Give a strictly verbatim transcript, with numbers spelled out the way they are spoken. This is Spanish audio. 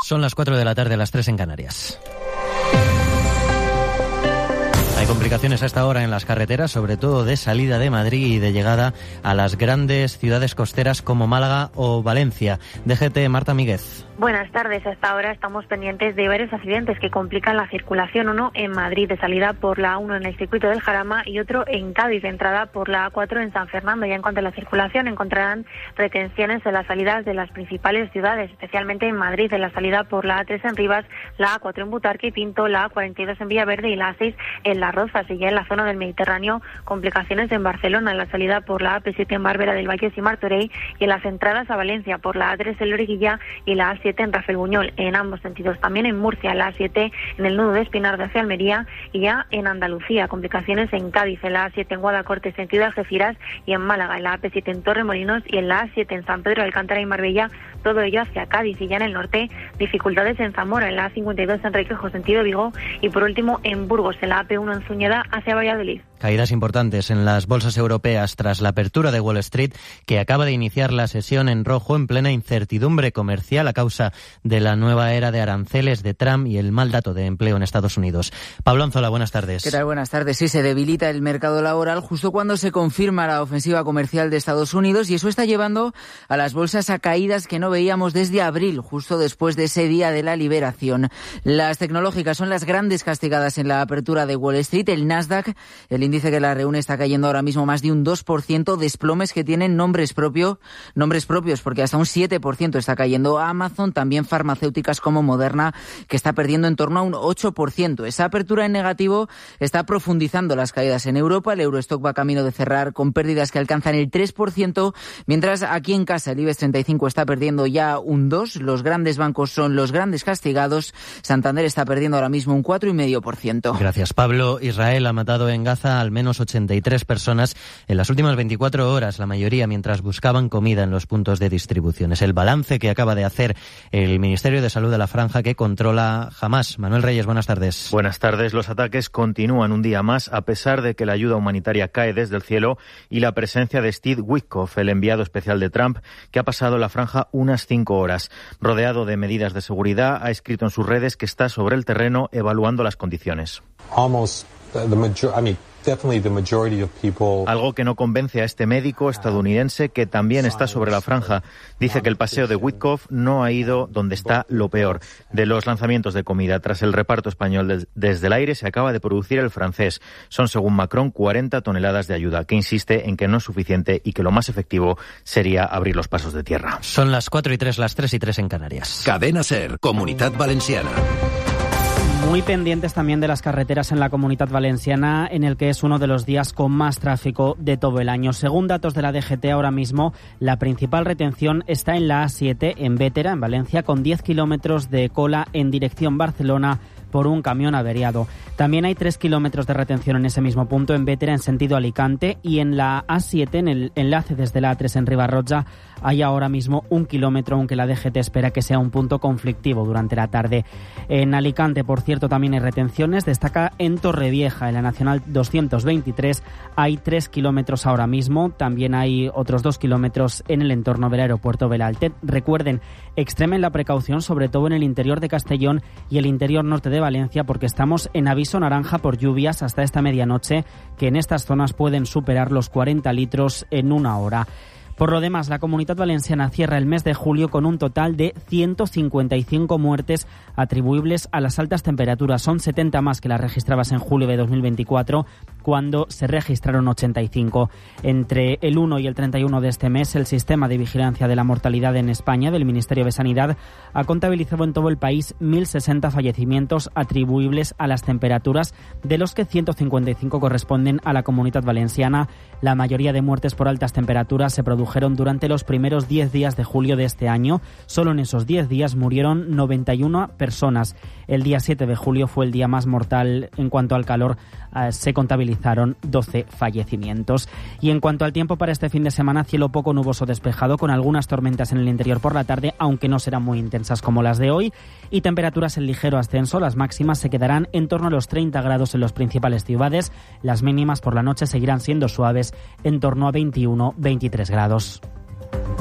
Son las cuatro de la tarde, las tres en Canarias. Hay complicaciones a esta hora en las carreteras, sobre todo de salida de Madrid y de llegada a las grandes ciudades costeras como Málaga o Valencia. D G T, Marta Míguez. Buenas tardes. Hasta ahora estamos pendientes de varios accidentes que complican la circulación. Uno en Madrid, de salida por la A uno en el circuito del Jarama, y otro en Cádiz, de entrada por la A cuatro en San Fernando. Ya en cuanto a la circulación, encontrarán retenciones en las salidas de las principales ciudades, especialmente en Madrid, en la salida por la A tres en Rivas, la A cuatro en Butarque y Pinto, la A cuarenta y dos en Villaverde y la A seis en Las Rozas. Y ya en la zona del Mediterráneo, complicaciones en Barcelona, en la salida por la A P siete en Bárbara del Vallés y Martorell, y en las entradas a Valencia por la A tres en Loriguilla y la A siete en Rafael Buñol, en ambos sentidos. También en Murcia, la A siete en el nudo de Espinar de hacia Almería, y ya en Andalucía, complicaciones en Cádiz, en la A siete en Guadacorte sentido Algeciras, y en Málaga, en la A P siete en Torremolinos, y en la A siete en San Pedro de Alcántara y Marbella, todo ello hacia Cádiz. Y ya en el norte, dificultades en Zamora, en la A cincuenta y dos en Requejo sentido Vigo, y por último en Burgos, en la A P uno en Zúñiga hacia Valladolid. Caídas importantes en las bolsas europeas tras la apertura de Wall Street, que acaba de iniciar la sesión en rojo en plena incertidumbre comercial a causa de la nueva era de aranceles de Trump y el mal dato de empleo en Estados Unidos. Pablo Anzola, buenas tardes. ¿Qué tal? Buenas tardes. Sí, se debilita el mercado laboral justo cuando se confirma la ofensiva comercial de Estados Unidos, y eso está llevando a las bolsas a caídas que no veíamos desde abril, justo después de ese día de la liberación. Las tecnológicas son las grandes castigadas en la apertura de Wall Street. El Nasdaq, el índice que la reúne, está cayendo ahora mismo más de un dos por ciento, desplomes que tienen nombres propio, nombres propios, porque hasta un siete por ciento está cayendo Amazon, también farmacéuticas como Moderna, que está perdiendo en torno a un ocho por ciento. Esa apertura en negativo está profundizando las caídas en Europa. El Eurostock va camino de cerrar con pérdidas que alcanzan el tres por ciento, mientras aquí en casa el IBEX treinta y cinco está perdiendo ya un dos por ciento. Los grandes bancos son los grandes castigados. Santander está perdiendo ahora mismo un cuatro coma cinco por ciento. Gracias, Pablo. Israel ha matado en Gaza al menos ochenta y tres personas en las últimas veinticuatro horas, la mayoría mientras buscaban comida en los puntos de distribución. Es el balance que acaba de hacer el Ministerio de Salud de la franja que controla Hamás. Manuel Reyes, buenas tardes. Buenas tardes. Los ataques continúan un día más, a pesar de que la ayuda humanitaria cae desde el cielo y la presencia de Steve Witkoff, el enviado especial de Trump, que ha pasado la franja unas cinco horas. Rodeado de medidas de seguridad, ha escrito en sus redes que está sobre el terreno evaluando las condiciones. Almost the major, I mean, definitely the majority of people. Algo que no convence a este médico estadounidense, que también está sobre la franja. Dice que el paseo de Witkoff no ha ido donde está lo peor. De los lanzamientos de comida tras el reparto español de, desde el aire, se acaba de producir el francés. Son, según Macron, cuarenta toneladas de ayuda, que insiste en que no es suficiente y que lo más efectivo sería abrir los pasos de tierra. Son las cuatro y tres, las tres y tres en Canarias. Cadena SER, Comunitat Valenciana. Muy pendientes también de las carreteras en la Comunitat Valenciana, en el que es uno de los días con más tráfico de todo el año. Según datos de la D G T, ahora mismo la principal retención está en la A siete, en Bétera, en Valencia, con diez kilómetros de cola en dirección Barcelona por un camión averiado. También hay tres kilómetros de retención en ese mismo punto, en Bétera, en sentido Alicante, y en la A siete, en el enlace desde la A tres en Ribarroja, hay ahora mismo un kilómetro, aunque la D G T espera que sea un punto conflictivo durante la tarde. En Alicante, por cierto, también hay retenciones. Destaca en Torrevieja, en la Nacional doscientos veintitrés, hay tres kilómetros ahora mismo. También hay otros dos kilómetros en el entorno del aeropuerto Belaltet. Recuerden, extremen la precaución, sobre todo en el interior de Castellón y el interior norte de Valencia, porque estamos en aviso naranja por lluvias hasta esta medianoche, que en estas zonas pueden superar los cuarenta litros en una hora. Por lo demás, la Comunitat Valenciana cierra el mes de julio con un total de ciento cincuenta y cinco muertes atribuibles a las altas temperaturas. Son setenta más que las registradas en julio de dos mil veinticuatro, cuando se registraron ochenta y cinco. Entre el uno y el treinta y uno de este mes, el Sistema de Vigilancia de la Mortalidad en España del Ministerio de Sanidad ha contabilizado en todo el país mil sesenta fallecimientos atribuibles a las temperaturas, de los que ciento cincuenta y cinco corresponden a la Comunitat Valenciana. La mayoría de muertes por altas temperaturas se produjeron durante los primeros diez días de julio de este año. Solo en esos diez días murieron noventa y una personas. El día siete de julio fue el día más mortal en cuanto al calor. Eh, se contabilizaron doce fallecimientos. Y en cuanto al tiempo para este fin de semana, cielo poco nuboso despejado, con algunas tormentas en el interior por la tarde, aunque no serán muy intensas como las de hoy, y temperaturas en ligero ascenso. Las máximas se quedarán en torno a los treinta grados en las principales ciudades. Las mínimas por la noche seguirán siendo suaves, en torno a veintiuno a veintitrés grados.